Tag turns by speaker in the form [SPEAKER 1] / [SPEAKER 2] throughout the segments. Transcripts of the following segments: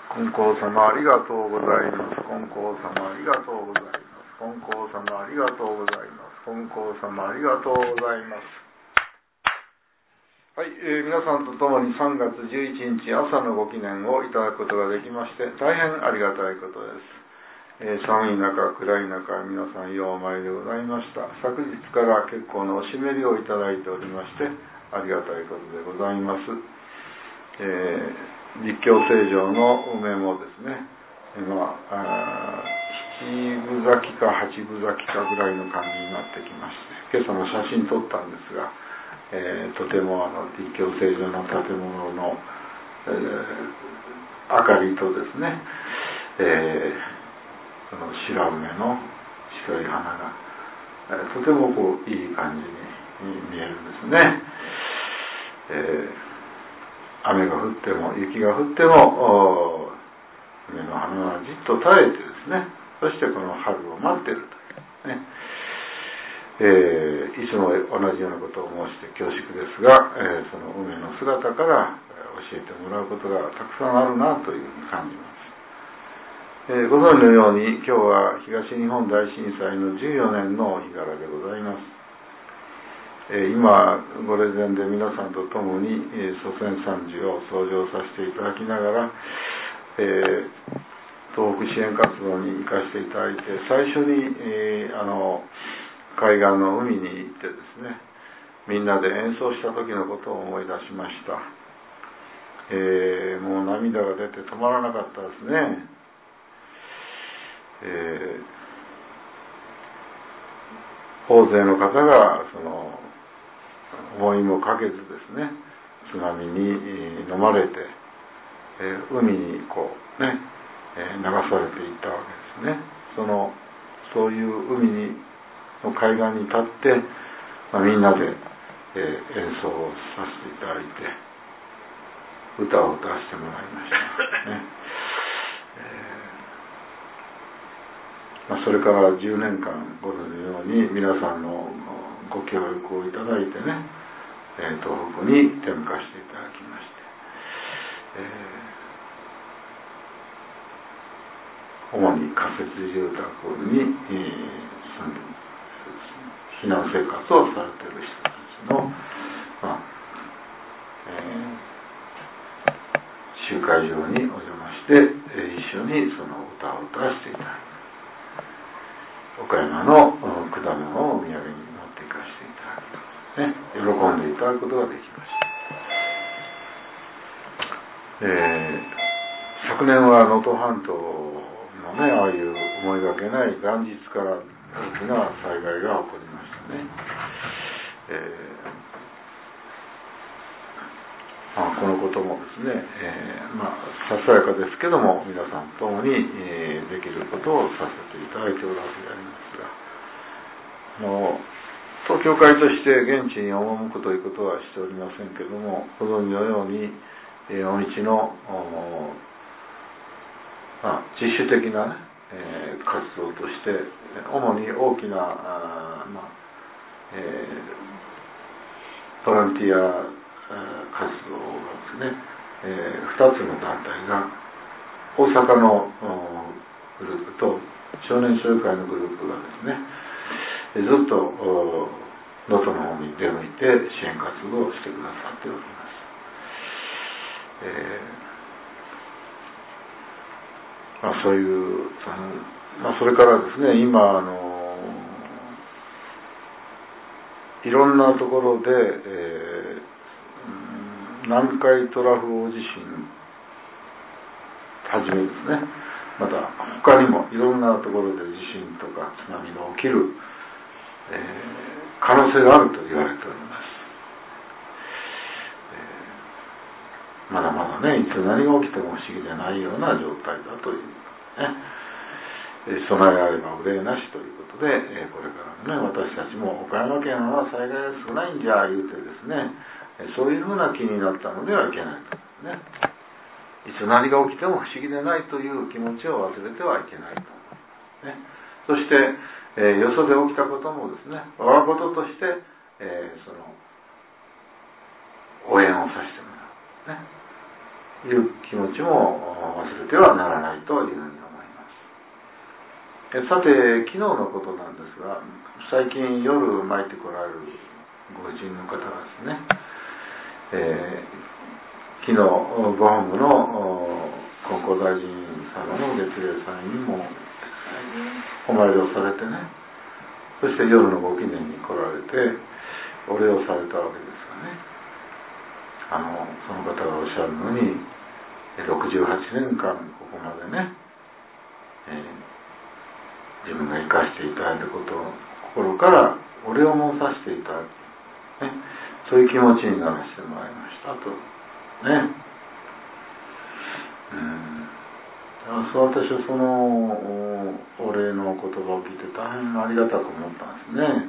[SPEAKER 1] 金光様ありがとうございます。金光様ありがとうございます。金光様ありがとうございます。金光様ありがとうございます。はい、皆さんと共に3月11日朝のご記念をいただくことができまして大変ありがたいことです。寒い中暗い中皆さんようお参りでございました。昨日から結構なおしめりをいただいておりましてありがたいことでございます。立教聖上の梅もですね、7分咲きか8分咲きかぐらいの感じになってきまして、今朝も写真撮ったんですが、とても立教聖上の建物の、明かりとですね、その白梅の白い花が、とてもいい感じに見えるんですね。雨が降っても雪が降っても梅の花はじっと耐えてですね、そしてこの春を待っているというね、いつも同じようなことを申して恐縮ですが、その梅の姿から教えてもらうことがたくさんあるなというふうに感じます。ご存知のように今日は東日本大震災の14年の日柄でございます。今ご霊前で皆さんと共に祖先参事を奏上させていただきながら、東北支援活動に行かせていただいて、最初に、海岸の海に行ってですね、みんなで演奏した時のことを思い出しました。もう涙が出て止まらなかったですね。大勢の方がその思いもかけずですね、津波に飲まれて、海に流されていったわけですね。そういう海の海岸に立って、みんなで、演奏をさせていただいて歌を歌わせてもらいましたね。それから10年間ご存知のように皆さんのご協力をいただいてね、東北に転嫁していただきまして、主に仮設住宅に、避難生活をされている人たちの、集会場にお邪魔して、一緒にその歌を歌わせていただきます。岡山の果物をお土産に持っていかせていただきますね。喜んでいただくことができました。昨年は能登半島のね、ああいう思いがけない元日から大きな災害が起こりましたね。このこともですね、ささやかですけども皆さんと共に、できることをさせていただいておるわけでありますが、当教会として現地に赴くということはしておりませんけども、ご存知のように、お道の自主的な、活動として主に大きなボランティア活動がですね、2つの団体が大阪のグループと少年集会のグループがですね、ずっと能登の方に出向いて支援活動をしてくださっております。そういうそれからですね、今いろんなところで、南海トラフ大地震はじめですね、また他にもいろんなところで地震とか津波が起きる、可能性があると言われております。まだまだね、いつ何が起きても不思議じゃないような状態だというね、備えあれば憂いなしということで、これからもね、私たちも岡山県は災害が少ないんじゃ言うてですね、そういうふうな気になったのではいけないとね、いつ何が起きても不思議でないという気持ちを忘れてはいけないと、ね、そして、よそで起きたこともですね、我がこととして、その応援をさせてもらう、ね、いう気持ちも忘れてはならないというふうに思います。さて、昨日のことなんですが、最近夜参ってこられるご婦人の方がですね、昨日ご本部の金光大臣様の月例祭にもお参りをされてね、そして夜のご記念に来られてお礼をされたわけですがね、その方がおっしゃるのに、68年間ここまでね、自分が生かしていただいたことを心からお礼を申させていただき、ね、そういう気持ちにならせてもらいましたとね。私はそのお礼の言葉を聞いて大変ありがたく思ったんですね。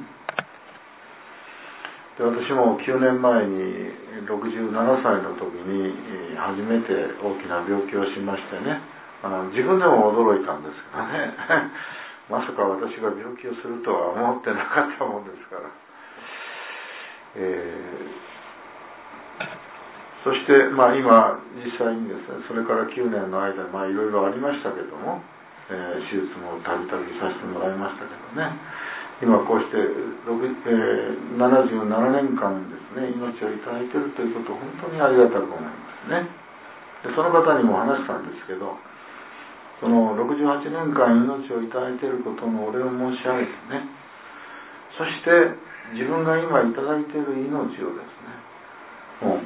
[SPEAKER 1] で、私も9年前に67歳の時に初めて大きな病気をしましてね、自分でも驚いたんですけどねまさか私が病気をするとは思ってなかったもんですから、そして、今実際にですね、それから9年の間いろいろありましたけども、手術もたびたびさせてもらいましたけどね、今こうして77年間ですね、命をいただいているということを本当にありがたく思いますね。で、その方にも話したんですけど、その68年間命をいただいていることのお礼を申し上げてね、そして自分が今いただいている命をですね、もう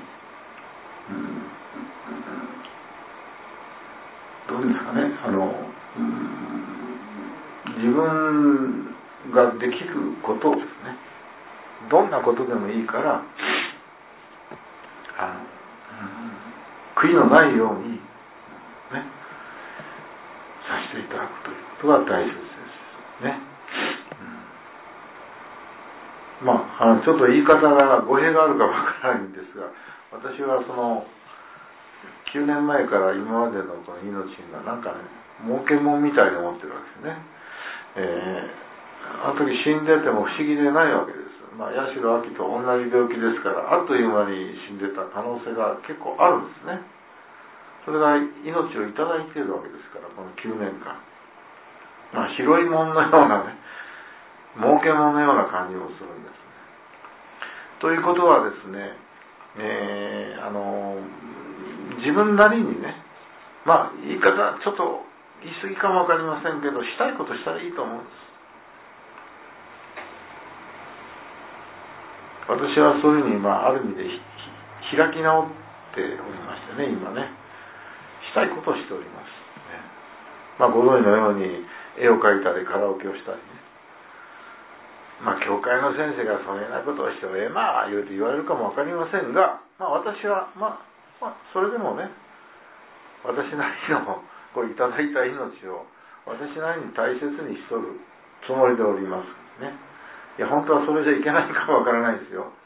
[SPEAKER 1] どうですかね、自分ができることをですね、どんなことでもいいから悔いのないようにね、させていただくということが大切ですね。ちょっと言い方が語弊があるかわからないんですが、私はその9年前から今までのこの命がなんかね、儲けもんみたいに思ってるわけですね。あの時死んでても不思議でないわけです。八代亜紀と同じ病気ですから、あっという間に死んでた可能性が結構あるんですね。それが命をいただいているわけですから、この9年間。広いもんのようなね、儲けもんのような感じもするんですね。ということはですね、自分なりにね、言い方ちょっと言い過ぎかもわかりませんけど、したいことしたらいいと思うんです。私はそういうふうに、ある意味で開き直っておりましてね、今ね、したいことをしております、ご存知のように絵を描いたりカラオケをしたりね、教会の先生がそんなことをして言われるかもわかりませんが、私はそれでもね、私なりのこういただいた命を私なりに大切にしとるつもりでおりますね。いや、本当はそれじゃいけないかもわからないですよ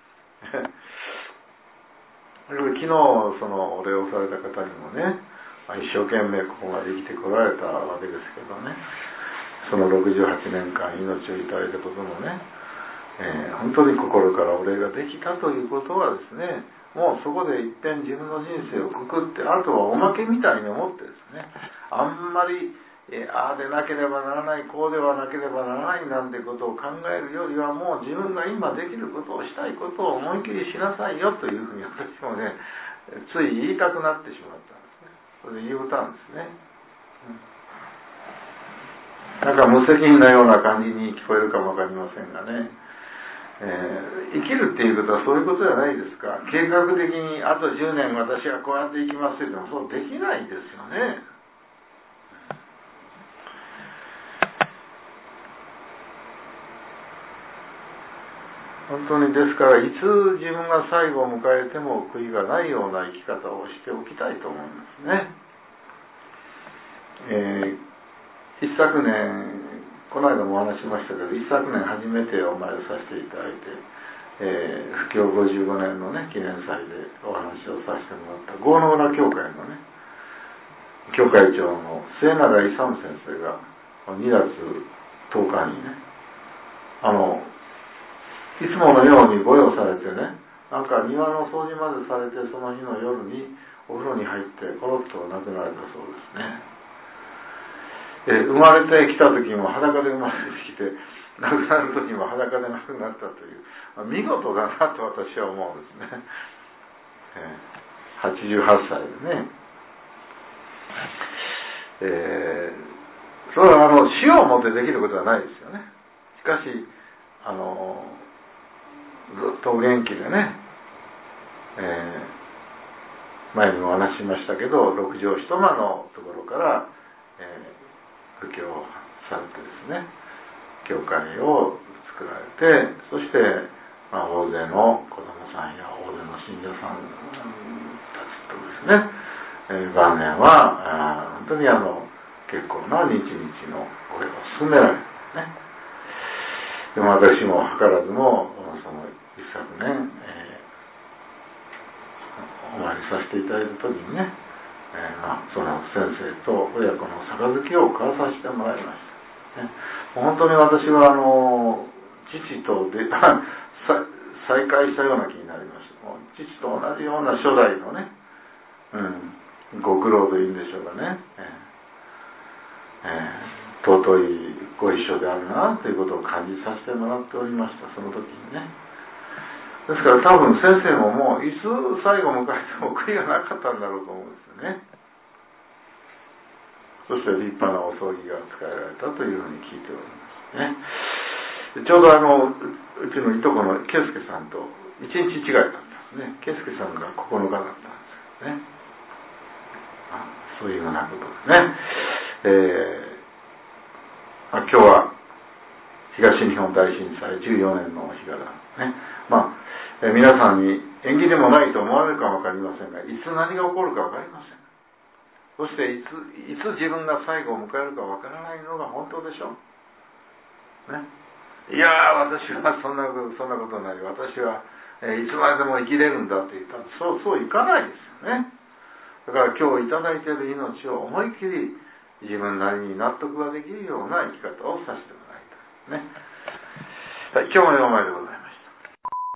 [SPEAKER 1] 昨日そのお礼をされた方にもね、一生懸命ここまで生きてこられたわけですけどね、その68年間命をいただいたこともね、本当に心からお礼ができたということはですね、もうそこで一遍自分の人生をくくって、あとはおまけみたいに思ってですね、あんまりああでなければならない、こうではなければならないなんてことを考えるよりは、もう自分が今できることをしたいことを思い切りしなさいよというふうに私もね、つい言いたくなってしまったんですね。それで言うたんですね。なんか無責任なような感じに聞こえるかもわかりませんがね、生きるっていうことはそういうことじゃないですか。計画的にあと10年私はこうやって生きますけども、そうできないですよね。本当にですから、いつ自分が最後を迎えても悔いがないような生き方をしておきたいと思いますね。一昨年、この間もお話しましたけど、一昨年初めてお参りさせていただいて、布教55年のね、記念祭でお話をさせてもらった郷野浦教会のね、教会長の末永勇先生が2月10日にね、いつものように御用されてね、なんか庭の掃除までされて、その日の夜におお風呂に入ってコロッと亡くなられたそうですね。生まれてきた時も裸で生まれてきて、亡くなる時も裸で亡くなったという、見事だなと私は思うんですね。88歳でね。それは死をもってできることはないですよね。しかしずっと元気でね、前にもお話ししましたけど、六畳一間のところから、布教されてですね、教会を作られて、そして、大勢の子供さんや大勢の信者さんたちとですね、晩年は本当に結構な日々の声を進められるね。でも私も図らずもその一昨年、お参りさせていただいた時にね、その先生と親子の杯を交わさせてもらいました、ね。本当に私は父と再会したような気になりました。父と同じような初代のね、ご苦労というんでしょうかね、尊いご一緒であるなということを感じさせてもらっておりました、その時にね。ですから多分先生ももういつ最後を迎えても悔いがなかったんだろうと思うんですよね。そして立派なお葬儀が使えられたというふうに聞いておりますね。ちょうどうちのいとこの圭介さんと1日違いだったんですね。圭介さんが9日だったんですよね。そういうようなことですね。今日は東日本大震災14年の日柄ね。皆さんに縁起でもないと思われるかも分かりませんが、いつ何が起こるか分かりません。そしていつ自分が最後を迎えるか分からないのが本当でしょう、ね、いや私はそんなことない、私はいつまででも生きれるんだって言ったらそういかないですよね。だから今日いただいている命を思いっきり自分なりに納得ができるような生き方をさせてもらいたいね。はい、今日も4枚でございます。